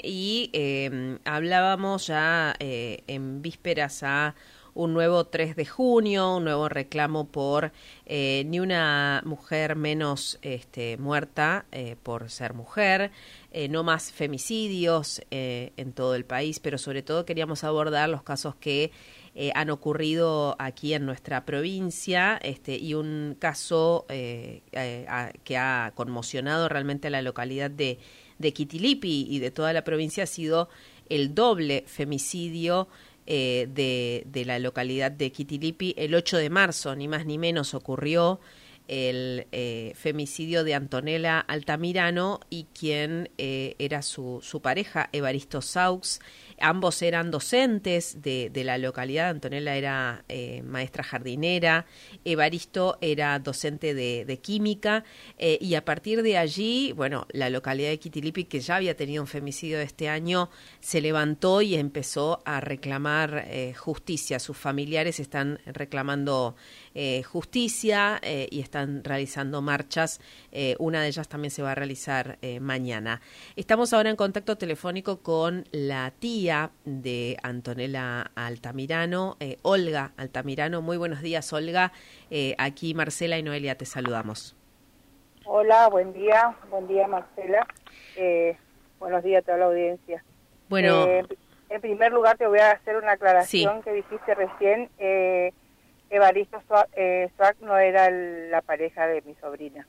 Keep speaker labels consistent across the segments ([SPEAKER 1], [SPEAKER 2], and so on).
[SPEAKER 1] y hablábamos ya en vísperas a un nuevo 3 de junio, un nuevo reclamo por ni una mujer menos muerta por ser mujer, no más femicidios en todo el país, pero sobre todo queríamos abordar los casos que han ocurrido aquí en nuestra provincia y un caso que ha conmocionado realmente a la localidad de Quitilipi y de toda la provincia ha sido el doble femicidio de la localidad de Quitilipi. El 8 de marzo, ni más ni menos, ocurrió el femicidio de Antonella Altamirano y quien era su pareja, Evaristo Saux. Ambos eran docentes de la localidad. Antonella era maestra jardinera, Evaristo era docente de química, y a partir de allí, bueno, la localidad de Quitilipi, que ya había tenido un femicidio este año, se levantó y empezó a reclamar justicia. Sus familiares están reclamando justicia y están realizando marchas. Una de ellas también se va a realizar mañana. Estamos ahora en contacto telefónico con la tía de Antonella Altamirano, Olga Altamirano. Muy buenos días, Olga. Aquí Marcela y Noelia te saludamos.
[SPEAKER 2] Hola, buen día Marcela. Buenos días a toda la audiencia.
[SPEAKER 1] Bueno,
[SPEAKER 2] en primer lugar te voy a hacer una aclaración que dijiste recién. Evaristo Swack no era la pareja de mi sobrina.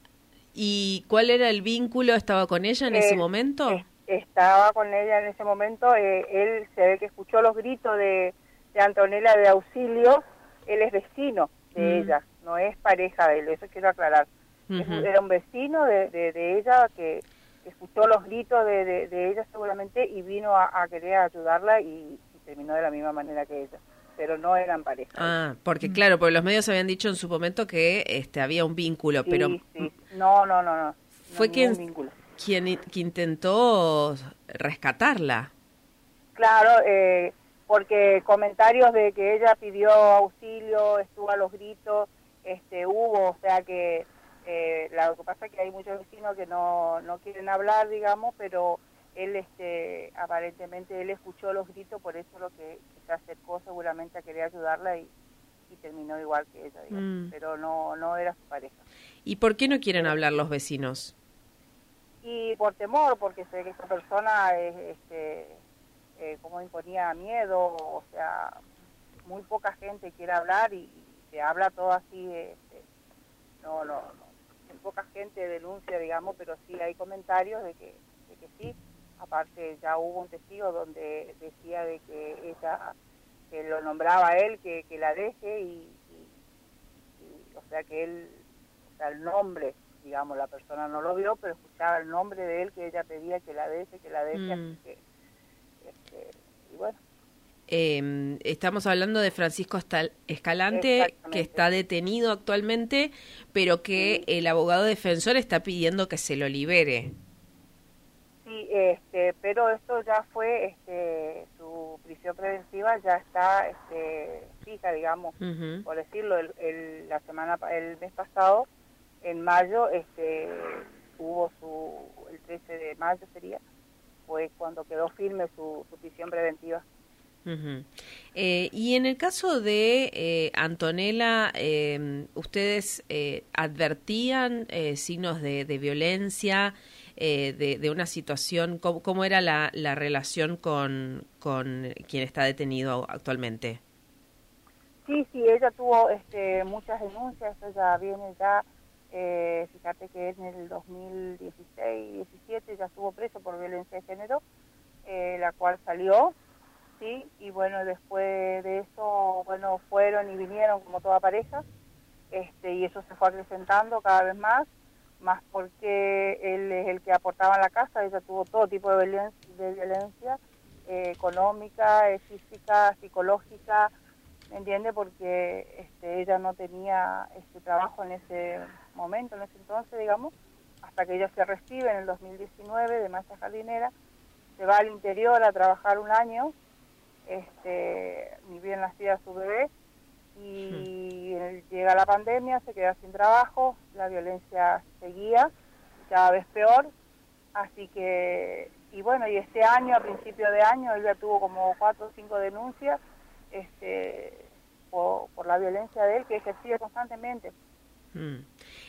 [SPEAKER 1] ¿Y cuál era el vínculo? ¿Estaba con ella en ese momento?
[SPEAKER 2] Estaba con ella en ese momento. Él se ve que escuchó los gritos de Antonella de auxilio. Él es vecino de ella, no es pareja de él, eso quiero aclarar. Era un vecino de ella que escuchó los gritos de ella seguramente y vino a querer ayudarla y terminó de la misma manera que ella, pero no eran pareja.
[SPEAKER 1] Ah, porque claro, porque los medios habían dicho en su momento que había un vínculo,
[SPEAKER 2] sí,
[SPEAKER 1] pero
[SPEAKER 2] sí. No.
[SPEAKER 1] Fue quien intentó rescatarla. Claro,
[SPEAKER 2] porque comentarios de que ella pidió auxilio, estuvo a los gritos, hubo, o sea que lo que pasa es que hay muchos vecinos que no quieren hablar, digamos, pero él aparentemente él escuchó los gritos, por eso lo que se acercó seguramente a querer ayudarla y terminó igual que ella, digamos, pero no era su pareja.
[SPEAKER 1] ¿Y por qué no quieren hablar los vecinos?
[SPEAKER 2] Y por temor, porque sé que esta persona como imponía miedo, o sea, muy poca gente quiere hablar y se habla todo así, no, muy poca gente denuncia, digamos, pero sí hay comentarios de que sí. Aparte ya hubo un testigo donde decía de que ella, que lo nombraba a él, que la deje y o sea que él, o sea el nombre, digamos, la persona no lo vio, pero escuchaba el nombre de él, que ella pedía que la deje, así que, y bueno.
[SPEAKER 1] Estamos hablando de Francisco Escalante, que está detenido actualmente, pero que el abogado defensor está pidiendo que se lo libere.
[SPEAKER 2] Sí, pero esto ya fue, su prisión preventiva ya está fija, digamos, por decirlo, el mes pasado, en mayo, hubo el 13 de mayo sería, fue cuando quedó firme su prisión preventiva.
[SPEAKER 1] Y en el caso de Antonella, ¿ustedes advertían signos de violencia, de una situación? ¿Cómo era la relación con quien está detenido actualmente?
[SPEAKER 2] Sí, ella tuvo muchas denuncias, ella viene ya, fíjate que en el 2016-17 ya estuvo preso por violencia de género, la cual salió. Sí, y bueno, después de eso, bueno, fueron y vinieron como toda pareja, y eso se fue acrecentando cada vez más porque él es el que aportaba en la casa. Ella tuvo todo tipo de violencia económica, física, psicológica, ¿me entiende? Porque ella no tenía trabajo en ese momento, en ese entonces, digamos, hasta que ella se recibe en el 2019 de maestra jardinera, se va al interior a trabajar un año, ni bien nacida su bebé, y llega la pandemia, se queda sin trabajo, la violencia seguía, cada vez peor, así que y bueno, y este año, a principio de año, ella tuvo como 4 o 5 denuncias por la violencia de él que ejercía constantemente.
[SPEAKER 1] Mm.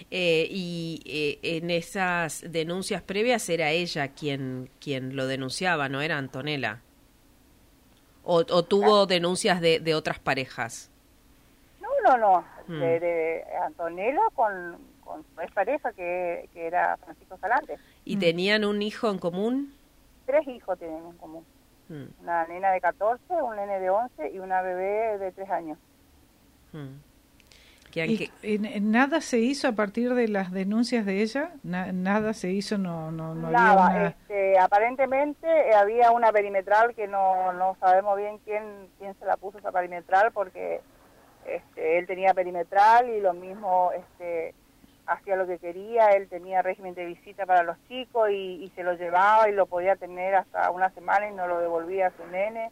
[SPEAKER 1] En esas denuncias previas era ella quien lo denunciaba, ¿no era Antonella? ¿O tuvo denuncias de otras parejas?
[SPEAKER 2] No,
[SPEAKER 1] Mm.
[SPEAKER 2] de Antonella con su ex pareja que era Francisco Escalante.
[SPEAKER 1] ¿Y tenían un hijo en común?
[SPEAKER 2] 3 hijos tienen en común.
[SPEAKER 1] Mm.
[SPEAKER 2] Una nena de 14, un nene de 11 y una bebé de 3 años.
[SPEAKER 1] Mm.
[SPEAKER 3] ¿Y nada se hizo a partir de las denuncias de ella? Nada se hizo, no había
[SPEAKER 2] Nada,
[SPEAKER 3] una...
[SPEAKER 2] aparentemente había una perimetral que no sabemos bien quién se la puso esa perimetral, porque él tenía perimetral y lo mismo hacía lo que quería. Él tenía régimen de visita para los chicos y se lo llevaba y lo podía tener hasta una semana y no lo devolvía a su nene.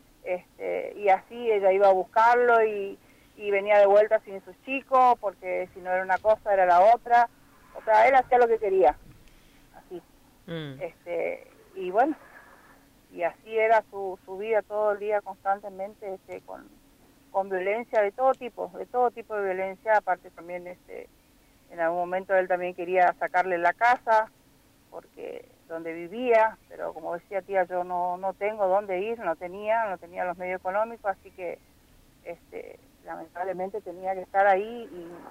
[SPEAKER 2] Y así ella iba a buscarlo y venía de vuelta sin sus chicos, porque si no era una cosa era la otra. O sea, él hacía lo que quería, así.
[SPEAKER 1] Mm.
[SPEAKER 2] Y bueno, y así era su vida todo el día constantemente, con violencia de todo tipo de violencia. Aparte también en algún momento él también quería sacarle la casa porque donde vivía, pero como decía, tía, yo no tengo dónde ir, no tenía los medios económicos, así que lamentablemente tenía que estar ahí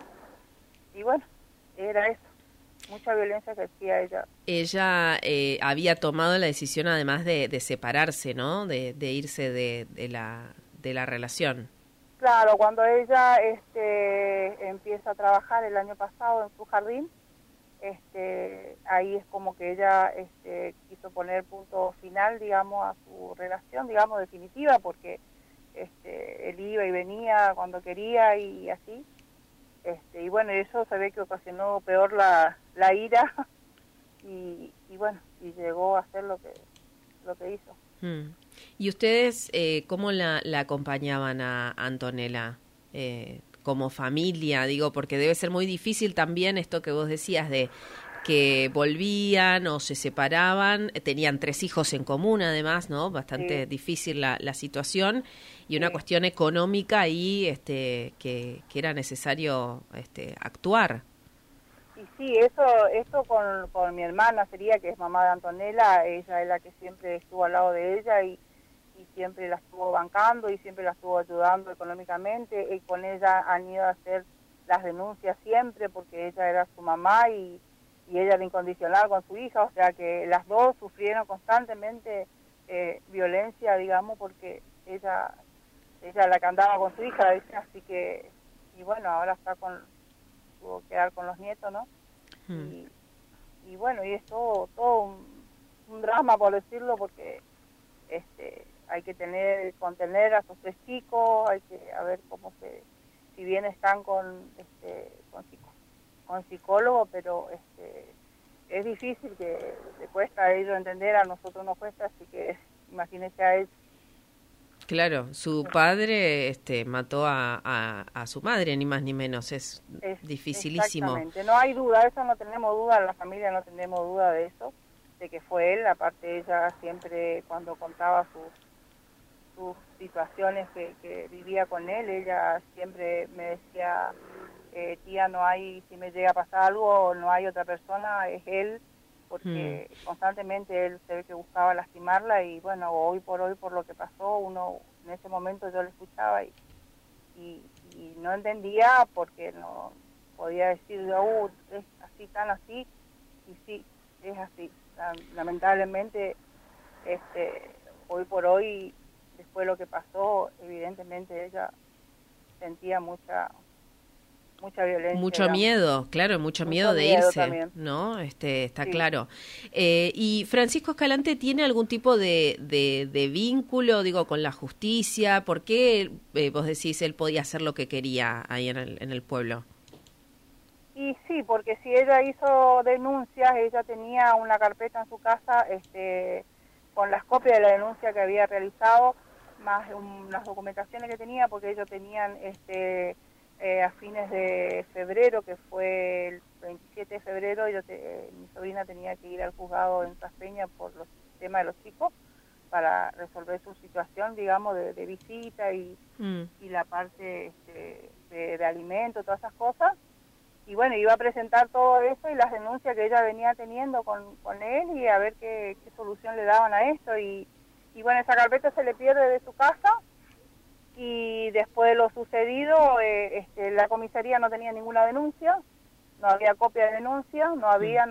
[SPEAKER 2] y bueno, era eso, mucha violencia que hacía ella.
[SPEAKER 1] Ella había tomado la decisión además de separarse, ¿no? De irse de la relación.
[SPEAKER 2] Claro, cuando ella empieza a trabajar el año pasado en su jardín, ahí es como que ella quiso poner punto final, digamos, a su relación, digamos, definitiva, porque él iba y venía cuando quería y así. Y bueno, eso se ve que ocasionó peor la ira y bueno, y llegó a hacer lo que hizo.
[SPEAKER 1] ¿Y ustedes cómo la acompañaban a Antonella? Como familia, digo, porque debe ser muy difícil también esto que vos decías de que volvían o se separaban, tenían 3 hijos en común además, ¿no? Bastante
[SPEAKER 2] Sí.
[SPEAKER 1] difícil la situación y una
[SPEAKER 2] Sí.
[SPEAKER 1] cuestión económica ahí que era necesario actuar.
[SPEAKER 2] Y sí, esto con mi hermana sería, que es mamá de Antonella. Ella es la que siempre estuvo al lado de ella y siempre la estuvo bancando y siempre la estuvo ayudando económicamente, y con ella han ido a hacer las denuncias siempre porque ella era su mamá y ella era incondicional con su hija, o sea que las dos sufrieron constantemente violencia, digamos, porque ella la que andaba con su hija, ¿viste? Así que, y bueno, ahora tuvo que quedar con los nietos, ¿no? Y bueno, y es todo un drama, por decirlo, porque hay que contener a esos 3 chicos, hay que a ver si bien están con psicólogo, pero es difícil, que le cuesta a ellos entender, a nosotros nos cuesta, así que imagínese a él.
[SPEAKER 1] Claro, su padre mató a su madre, ni más ni menos, es dificilísimo.
[SPEAKER 2] Exactamente, no hay duda, eso no tenemos duda, la familia no tenemos duda de eso, de que fue él. Aparte, ella siempre, cuando contaba sus situaciones que vivía con él, ella siempre me decía, tía, no hay, si me llega a pasar algo, no hay otra persona, es él, porque constantemente él se ve que buscaba lastimarla. Y bueno, hoy, por lo que pasó, uno en ese momento yo le escuchaba y no entendía, porque no podía decir, es así, tan así, y sí, es así. Lamentablemente, hoy por hoy, después de lo que pasó, evidentemente ella sentía mucha violencia.
[SPEAKER 1] Mucho
[SPEAKER 2] digamos.
[SPEAKER 1] miedo, claro, mucho miedo de irse,
[SPEAKER 2] también.
[SPEAKER 1] ¿no? Está
[SPEAKER 2] Sí.
[SPEAKER 1] claro. ¿Y Francisco Escalante tiene algún tipo de vínculo, digo, con la justicia? ¿Por qué vos decís él podía hacer lo que quería ahí en el pueblo?
[SPEAKER 2] Y sí, porque si ella hizo denuncias, ella tenía una carpeta en su casa con las copias de la denuncia que había realizado, más las documentaciones que tenía, porque ellos tenían a fines de febrero, que fue el 27 de febrero, mi sobrina tenía que ir al juzgado en Traspeña por los tema de los chicos para resolver su situación, digamos, de visita y la parte de alimento, todas esas cosas. Y bueno, iba a presentar todo eso y las denuncias que ella venía teniendo con él y a ver qué solución le daban a esto. Y bueno, esa carpeta se le pierde de su casa y después de lo sucedido, la comisaría no tenía ninguna denuncia, no había copia de denuncia, no había.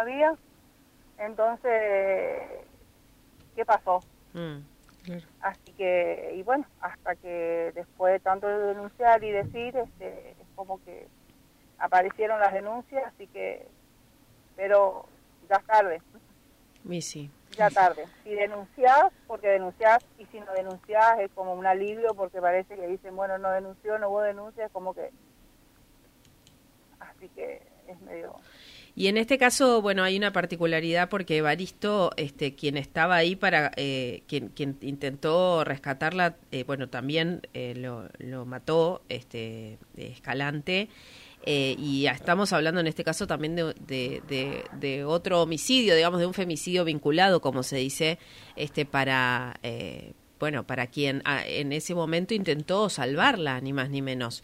[SPEAKER 2] Entonces, ¿qué pasó?
[SPEAKER 3] Claro.
[SPEAKER 2] Así que, y bueno, hasta que después de tanto de denunciar y decir, es como que aparecieron las denuncias, así que, pero ya es tarde.
[SPEAKER 1] Y sí.
[SPEAKER 2] Ya tarde. Si denunciás, porque denunciás, y si no denunciás es como un alivio, porque parece que dicen, bueno, no denunció, no hubo denuncia, es como que... Así que es medio...
[SPEAKER 1] Y en este caso, bueno, hay una particularidad porque Evaristo, quien estaba ahí para, quien intentó rescatarla, bueno, también lo mató, Escalante, y estamos hablando en este caso también de otro homicidio, digamos, de un femicidio vinculado, como se dice, para, bueno, para quien en ese momento intentó salvarla, ni más ni menos.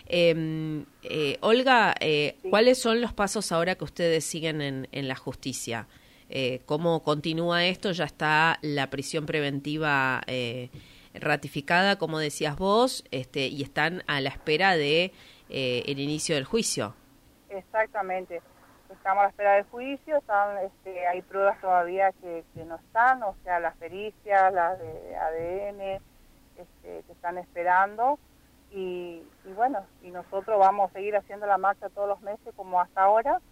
[SPEAKER 1] Olga,
[SPEAKER 2] Sí.
[SPEAKER 1] ¿cuáles son los pasos ahora que ustedes siguen en la justicia? ¿Cómo continúa esto? ¿Ya está la prisión preventiva ratificada, como decías vos, y están a la espera de el inicio del juicio?
[SPEAKER 2] Exactamente. Estamos a la espera del juicio, hay pruebas todavía que no están, o sea, las pericias, las de ADN, que están esperando. Y bueno, y nosotros vamos a seguir haciendo la marcha todos los meses como hasta ahora,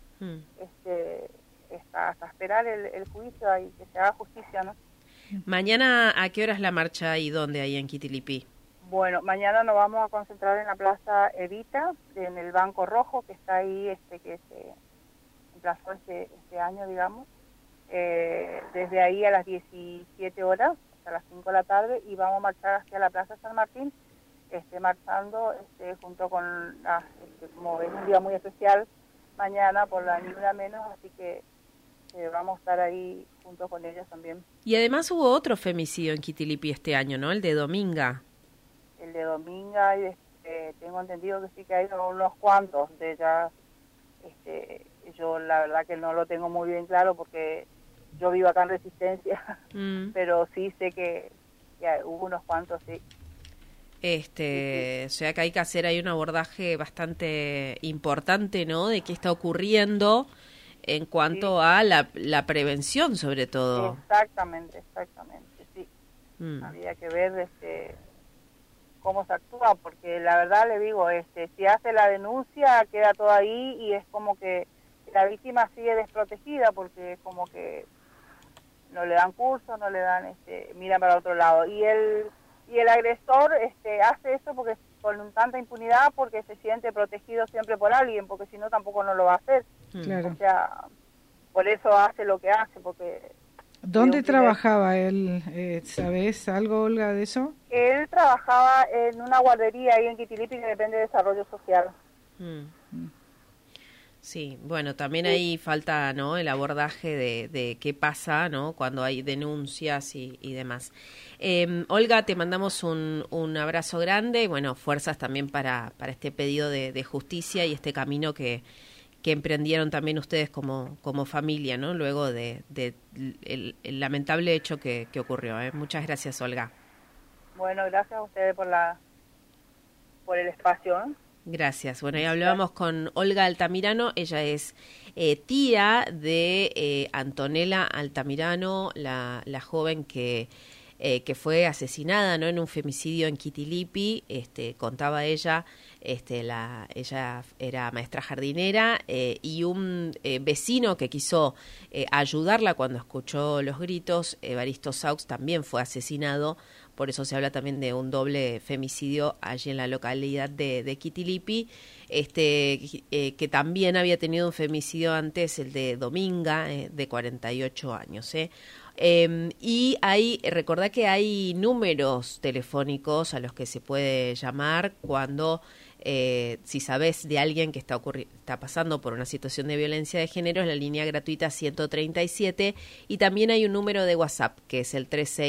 [SPEAKER 2] hasta esperar el juicio y que se haga justicia, ¿no?
[SPEAKER 1] Mañana, ¿a qué hora es la marcha y dónde ahí en Quitilipí?
[SPEAKER 2] Bueno, mañana nos vamos a concentrar en la Plaza Evita, en el Banco Rojo, que está ahí, que se emplazó este año, digamos, desde ahí a las 17 horas, hasta las 5 de la tarde, y vamos a marchar hacia la Plaza San Martín, marchando junto con como es un día muy especial mañana por la Ni Una Menos, así que vamos a estar ahí junto con ellos también.
[SPEAKER 1] Y además hubo otro femicidio en Quitilipí este año, ¿no? El de Dominga.
[SPEAKER 2] El de Dominga, y tengo entendido que sí que hay unos cuantos de ellas. Yo la verdad que no lo tengo muy bien claro porque yo vivo acá en Resistencia, pero sí sé que hubo unos cuantos, sí.
[SPEAKER 1] O sea que hay que hacer ahí un abordaje bastante importante, ¿no? De qué está ocurriendo en cuanto a la prevención, sobre todo.
[SPEAKER 2] Exactamente, sí. Había que ver cómo se actúa, porque la verdad le digo, si hace la denuncia queda todo ahí y es como que la víctima sigue desprotegida porque es como que no le dan curso, no le dan, miran para otro lado. Y el agresor hace eso porque con tanta impunidad porque se siente protegido siempre por alguien, porque si no tampoco no lo va a hacer.
[SPEAKER 3] Claro.
[SPEAKER 2] O sea, por eso hace lo que hace, porque...
[SPEAKER 3] ¿Dónde trabajaba él? ¿Sabés algo, Olga, de eso?
[SPEAKER 2] Él trabajaba en una guardería ahí en Quitilipí que depende de Desarrollo Social.
[SPEAKER 1] Sí, bueno, también ahí falta, ¿no?, el abordaje de qué pasa, ¿no?, cuando hay denuncias y demás. Olga, te mandamos un abrazo grande y, bueno, fuerzas también para este pedido de justicia y este camino que emprendieron también ustedes como familia, ¿no?, luego de el lamentable hecho que ocurrió. Muchas gracias, Olga.
[SPEAKER 2] Bueno, gracias a ustedes por el espacio, ¿no?
[SPEAKER 1] Gracias. Bueno, y hablábamos con Olga Altamirano. Ella es tía de Antonella Altamirano, la joven que fue asesinada, ¿no?, en un femicidio en Quitilipí. Contaba ella, ella era maestra jardinera y un vecino que quiso ayudarla cuando escuchó los gritos, Evaristo Saux, también fue asesinado. Por eso se habla también de un doble femicidio allí en la localidad de Quitilipí, que también había tenido un femicidio antes, el de Dominga, de 48 años. Y recordá que hay números telefónicos a los que se puede llamar cuando Si sabés de alguien que está pasando por una situación de violencia de género, es la línea gratuita 137, y también hay un número de WhatsApp que es el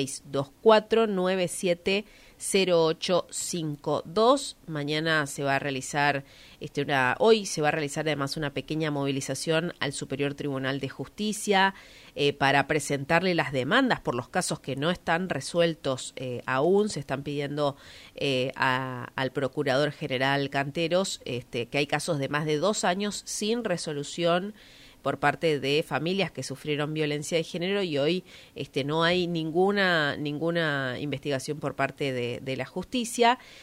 [SPEAKER 1] 3624970852. Mañana se va a realizar hoy se va a realizar además una pequeña movilización al Superior Tribunal de Justicia para presentarle las demandas por los casos que no están resueltos aún. Se están pidiendo al Procurador General Canteros que hay casos de más de 2 años sin resolución por parte de familias que sufrieron violencia de género, y hoy no hay ninguna investigación por parte de la justicia.